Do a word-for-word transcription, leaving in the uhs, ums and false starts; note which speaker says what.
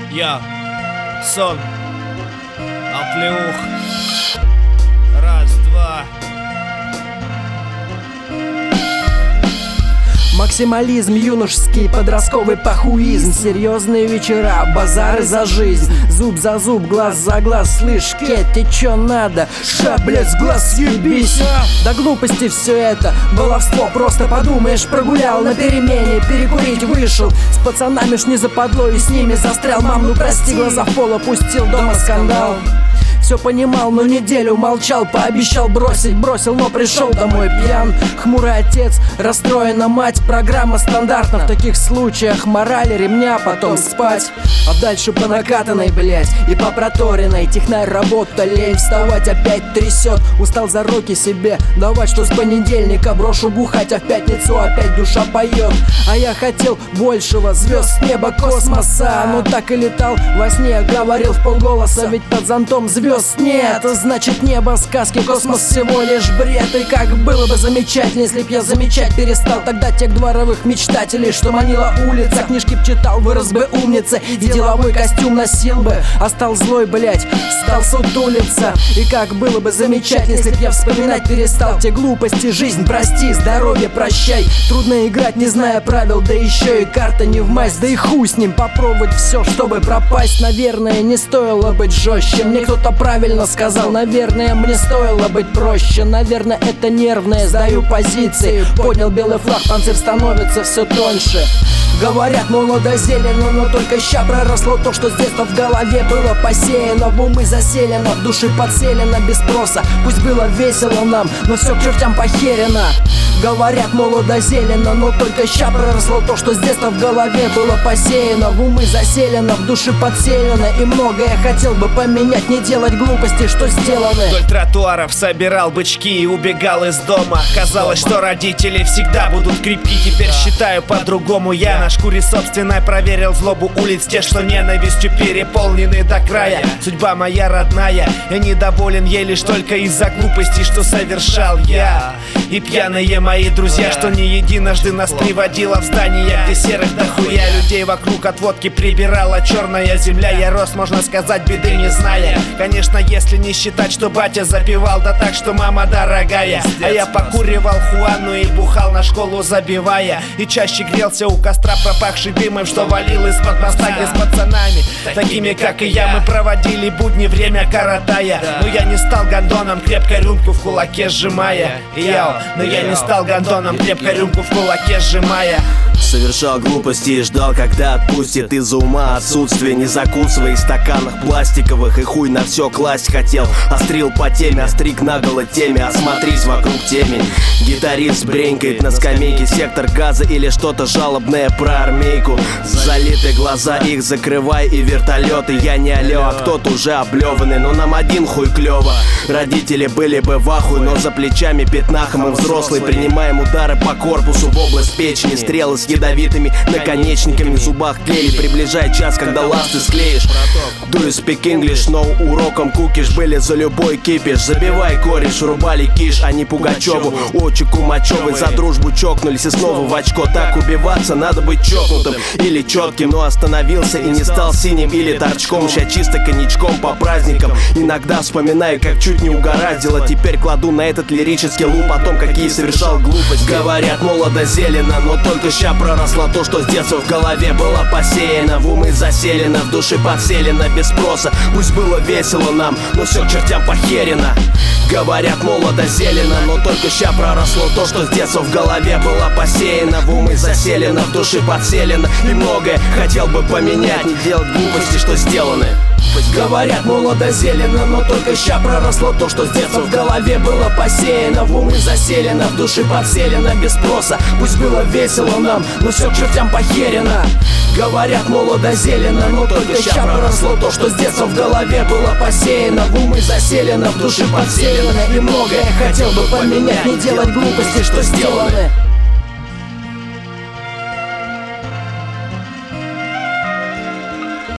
Speaker 1: Я сон, оплеух. Раз, два.
Speaker 2: Максимализм, юношеский, подростковый похуизм. Серьезные вечера, базары за жизнь. Зуб за зуб, глаз за глаз. Слышь, Кет, тебе чё надо? Ша, блядь, с глаз съебись. Да глупости все это, баловство. Просто подумаешь, прогулял на перемене, перекурить вышел. С пацанами ж не западло и с ними застрял. Мам, ну прости, глаза в пол опустил, дома скандал. Все понимал, но неделю молчал. Пообещал бросить, бросил, но пришел домой пьян. Хмурый отец, расстроена мать. Программа стандартна в таких случаях. Мораль ремня, потом спать. А дальше по накатанной, блять, и по проторенной. Технарь работа, лень вставать опять трясет. Устал за руки себе давать, что с понедельника брошу бухать, а в пятницу опять душа поет. А я хотел большего, звезд с неба, космоса. Ну так и летал во сне, говорил в полголоса. Ведь под зонтом звезд нет, значит небо сказки, космос всего лишь бред. И как было бы замечательно, если б я замечать перестал тогда тех дворовых мечтателей, что манила улица. Книжки б читал, вырос бы умница, и деловой костюм носил бы. А стал злой, блять, стал сутулиться. И как было бы замечательно, если б я вспоминать перестал те глупости. Жизнь, прости, здоровье, прощай. Трудно играть, не зная правил, да еще и карта не в масть. Да и хуй с ним, попробовать все, чтобы пропасть. Наверное, не стоило быть жестче. Мне кто-то правильно сказал, наверное, мне стоило быть проще. Наверное, это нервное, сдаю позиции. Поднял белый флаг, панцирь становится все тоньше. Говорят, молодо зелено, но только ща проросло то, что с детства в голове было посеяно. В умы заселено, в души подселено без спроса. Пусть было весело нам, но все к чертям похерено. Говорят, молодо зелено, но только ща проросло то, что с детства в голове было посеяно. В умы заселено, в души подселено. И многое хотел бы поменять, не делать глупости, что сделаны.
Speaker 1: Вдоль тротуаров собирал бычки и убегал из дома. Казалось, что родители всегда будут крепки. Теперь считаю по-другому. Я на шкуре собственной проверил злобу улиц. Те, что ненавистью переполнены до края. Судьба моя родная, я недоволен ей лишь только из-за глупости, что совершал я. И пьяные мои друзья, что не единожды нас приводило в здание, где серых дохуя людей вокруг от водки прибирала черная земля. Я рос, можно сказать, беды не зная. Конечно, если не считать, что батя запивал, да так, что мама дорогая. А я покуривал хуану и бухал на школу забивая. И чаще грелся у костра, пропахший дымом, что валил из-под моста, где с пацанами такими, как и я, мы проводили будни, время коротая. Но я не стал гондоном, крепко рюмку в кулаке сжимая. Йоу, но я не стал гондоном, крепко рюмку в кулаке сжимая.
Speaker 3: Совершал глупости и ждал, когда отпустит из-за ума отсутствие. Не закусывая в стаканах пластиковых и хуй на все класть хотел. Острил по теме, остриг наголо теме. Осмотрись вокруг темень. Гитарист бренькает на скамейке. Сектор газа или что-то жалобное про армейку. Залиты глаза, их закрывай и вертолеты. Я не алё, а кто-то уже облеванный. Но нам один хуй клёво. Родители были бы в ахуе, но за плечами пятнаха. Мы взрослые, принимаем удары по корпусу в область печени. Стрелы с ядовитыми наконечниками в зубах тлели. Приближай час, когда ласты склеишь. Do you speak English? No, уроком кукиш были за любой кипиш. Забивай кореш, рубали киш, а не Пугачеву. Очи Кумачевой за дружбу чокнулись и снова в очко. Так убиваться, надо быть чокнутым или четким. Но остановился и не стал синим или торчком. Ща чисто коньячком по праздникам. Иногда вспоминаю, как чуть не угораздило. Теперь кладу на этот лирический луп о том, какие совершал глупости. Говорят, молодо зелено, но только ща проросло то, что с детства в голове было посеяно. В умы заселено, в души подселено без спроса. Пусть было весело нам, но все к чертям похерено. Говорят, молодо зелено, но только ща проросло то, что с детства в голове было посеяно. В умы заселено, в души подселено. И многое хотел бы поменять, не делать глупости, что сделаны. Говорят, молодо зелено, но только ща проросло то, что с детства в голове было посеяно. В умы заселено, в души подселено без спроса. Пусть было весело нам, но все к чертям похерено. Говорят, молодо зелено, но только ща проросло то, что с детства в голове было посеяно. В умы заселено, в души подселено. И многое хотел бы поменять, не делать глупости, что сделаны.